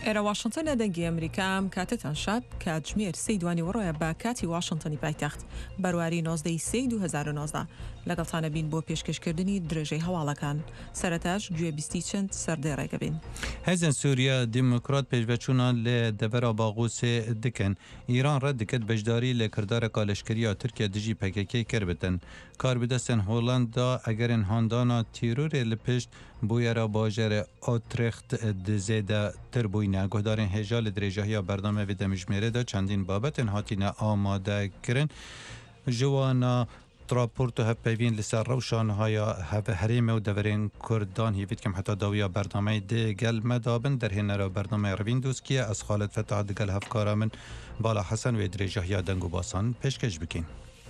ئێرە واشنگتن لە دەنگی ئەمریکام کاتتان شاد کاتژمێر سی دوانی وڕۆیە بە کاتی واشنگتنی پایتەخت بەرواری 19 سی 2019 لەگەڵتانە بین بۆ پێشکەشکردنی درێژەی هەواڵەکان سەرەتاش گوێبیستی چەند سەردەی ڕێگەبین. هێزن سووریا دیموکرات پێشڤەچوونە لێ دەڤەرا باغوسێ دکن ئیران ڕەت دکت بەشداری لە کردارێکا لەشکریە تورکیا دژی پەکەکەی کرد بتن کار بدەستن هۆڵندا ئەگەرن هاندانا تیرورێ لە پشت بویەرە باژێرە ئۆترێخت دزێدە تر بووینە گۆدارên هێژا لە درێژەیە بەردەمەوێ دەمیژمێرەدا چەندین بابەتن هاتینە ئامادەکردن ژوانە تراپورت و هەپەیوین لەسەر ڕەوشانهایا هەرێمە و دەڤەرێن کوردان هیڤیتکەم حتا داویە بەردەمەی دێگەل مەدابن دەرهێنەرە بەردەمەی ڕڤین دۆستکیە ئەس خالت فەتاح دگەل هەفکارە من بالا حەسەن وێ درێژەیە دەنگ و باسان پێشکەش بکەین.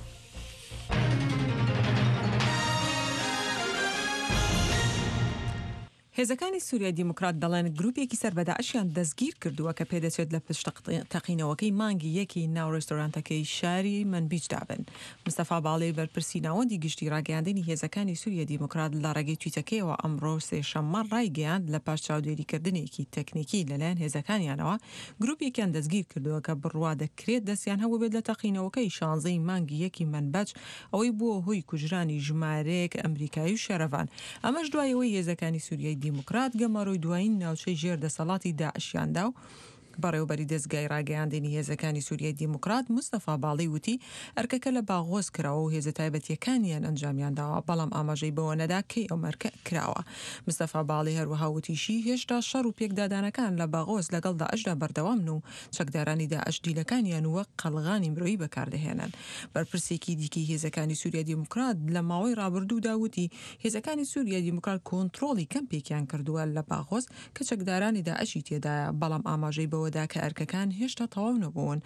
هێزەکانی سووریا دیموکرات دەڵێن گروپێکی سەربەداعشیان دەستگیر کردووە کە پێدەچێت لە پشت تەقینەوەکەی مانگی یەکی ناو ڕێستۆرانتەکەی شاری منبیج دابن. مستەفا باڵێ بەرپرسی ناوەندی گشتی ڕاگەیاندنی هێزەکانی سووریا دیموکرات لە ڕێگەی تویتەکەیەوە ئەمڕۆ سێشەممە ڕایگەیاند لە پاش چاودێریکردنێکی تەکنیکی لەلایەن هێزەکانیانەوە گروپێکیان دەستگیر کردووە کە بڕوا دەکرێت دەستیان هەبوو بێت لە تەقینەوەکەی 16 مانگی یەکی منبەج ئەوەی بووە هۆی کوژرانی ژمارەیەک ئەمریکایی و شەرەڤان. ئەمەش دوایەوەی هێزەکانی سووریای دیموکرات گەمەڕۆی دوایین ناوچەی ژێر دەسەڵاتی داعشیاندا و بەڕێوەبەری دەستگای ڕاگەیاندنی هێزەکانی سووریای دیموکرات مستەفا باڵی وتی ئەرکەکە لە باغۆز کراوە و هێزە تایبەتیەکانیان ئەنجامیانداوە بەڵام ئاماژەی بەوە نەدا کەی ئەو مەرکە کراوە. مستەفا باڵی هەروەها وتیشی هێشتا شەڕ و پێکدادانەکان لە باغۆز لەگەڵ داعشدا بەردەوامن و چەکدارانی داعش دیلەکانیان وەک قەڵغانی مرۆیی بەکاردەهێنن. بەرپرسێکی دیکەی هێزەکانی سووریای دیموکرات لە ماوەی ڕابردوودا وتی هێزەکانی سووریای دیموکرات کۆنتڕۆڵی کەم پێکیان کردووە لە باغۆز کە چەکدارانی داعشی تێدایە بەڵام ئاماژەی بەوەدا کە ئەرکەکان هێشتا تەواو نەبوون.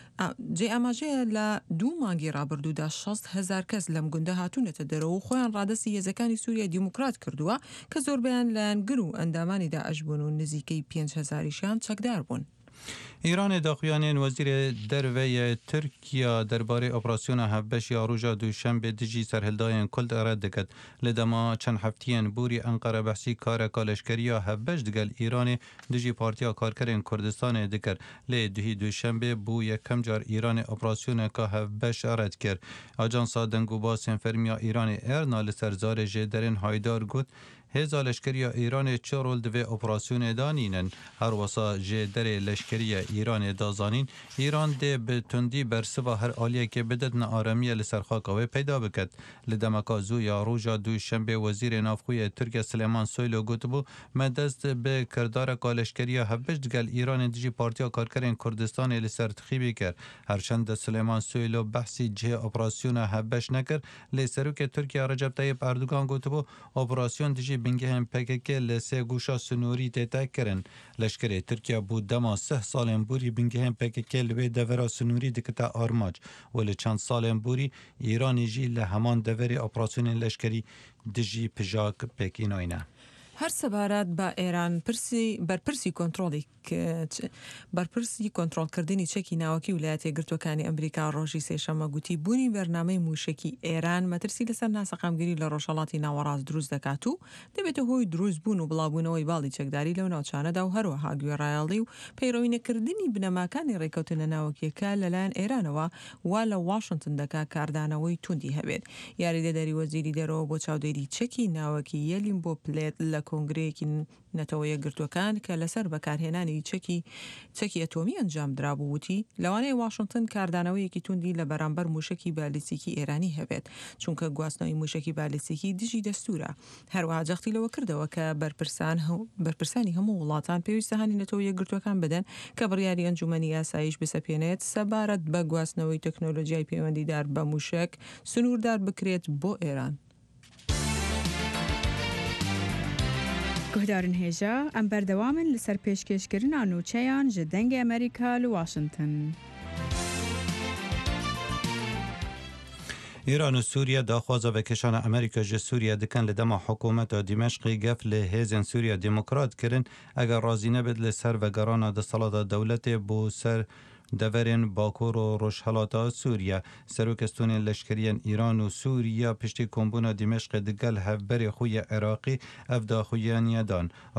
جێ ئاماژەیە لە 2 مانگی ڕابردوودا 60,000 کەس لەم گوندە هاتوونەتە دەرەوە و خۆیان ڕادەستی هێزەکانی سووریای دیموکرات کردووە کە زۆربیان لایەنگر و ئەندامانی داعش بوون و نزیکەی 5,000یشیان چەکدار بوون. ایران داخویانین وزیر دروی ترکیا درباره اپراسیون هفبش یا روژا دوشنبه دجی سرهلداین کلد ارد دکد لدما چند هفتین بوری انقره بحثی کار کالشکری یا هفبش دگل ایران دجی پارتیا کارکرین کردستان دکر لی دهی دوشنبه بو یکم جار ایران اپراسیون که هفبش ارد کرد. آجانسا دنگو باسن فرمیا ایران ارنا لسرزار جدرین هایدار گوت هێزا لەشکریە ئیرانê çi rol divê operasyonê danînin her wesa jê derê leşkeriya Îranê dazanîn Îran dê bi tundî bersiva her aliyekê bidetine aramiye li ser xaka wê peyda biket. Li demeka zû ya roja dûşembê wezîrê navxuyê Tirkiye Silêman Soylu gotibû me dest bi kirdareka leşkeriya hevbeş digel Îranê dijî Partiya Karkerên Kurdistanê li ser tixîbê kir. Herçend de Silêman Soylu behsî cihê operasyona hevbeş nekir lê serokê Tirkiye Recep Tayyip Erdogan gotibû operasyon dijî bingehên PKK li sê goşa sunûrî tête kirin. Leşkerê Tirkiye bû dema 10 salên borî bingehên PKK li wê devera sunûrî dikite armac û li çend salên borî Îranê jî li heman deverê operasyonên leşkerî dijî pijak pêkînayîne. هەر سەبارەت بە ئێران بەرپرسی کۆنتڕۆڵکردنی چەکی ناوەکی ویلایەتە یەکگرتووەکانی ئەمریکا ڕۆژی سێشەممە گوتی بوونی بەرنامەی موشکی ئێران مەترسی لەسەر ناسەقامگیری لە ڕۆژهەڵاتی ناوەڕاست دروست دەکات و دەبێتە هۆی دروست بوون و بڵاوبوونەوەی باڵی چەکداری لەو ناوچانەدا و هەروەها گوێڕایەڵی و پەیڕەوی بنەماکانی ڕێکەوتنە ناوەکیەکە لەلایەن ئێرانەوە وا لە واشنگتن دەکا کاردانەوەی توندی هەبێت. یاریدەدەری وەزیری دەرەوە بۆ چاودێری چەکی ناوەکی یەلیم بۆ پلێت لە کۆنگرەیەکی نەتەوە یەکگرتووەکان کە لەسەر بەکارهێنانی چەکی ئەتۆمی ئەنجام درابوو وتی لەوانەیە واشنگتن کاردانەوەیەکی توندی لە بەرامبەر موشکی بالیستیکی ئێرانی هەبێت چونکە گواستنەوەی موشکی بالیستیکی دژی دەستورە. هەروەها جەختی لەوە کردەوە کە بەرپرسانی هەموو وڵاتان پێویستە هانی نەتەوە یەکگرتووەکان بدەن کە بڕیاری ئەنجومەنی یاساییش بسەپێنێت سەبارەت بە گواستنەوەی تەکنۆلۆژیای پەیوەندیدار بە موشک سنووردار بکرێت بۆ ئێران. گهدارن هێژا ئەم بەردەوامن لەسەر پێشکەشکردنا نوچەیان ji dengê Amerîka li Washington. ایران و سووریا داخوازا vekêşana Amerîka ji Sûriya dikin li dema hikûmeta Dimêşqê gef li hêzên Sûriya Demokrat kirin eger razî nebit li ser vegerana desthilatê dewletê bû ser deverên Bakur û Rojhilata Sûriya. Serokestonên leşkeriyên Îran û Sûriya piştî kombûna Dimêşqê digel hevberê xwe yê Iraqî ev daxuyaniye dan.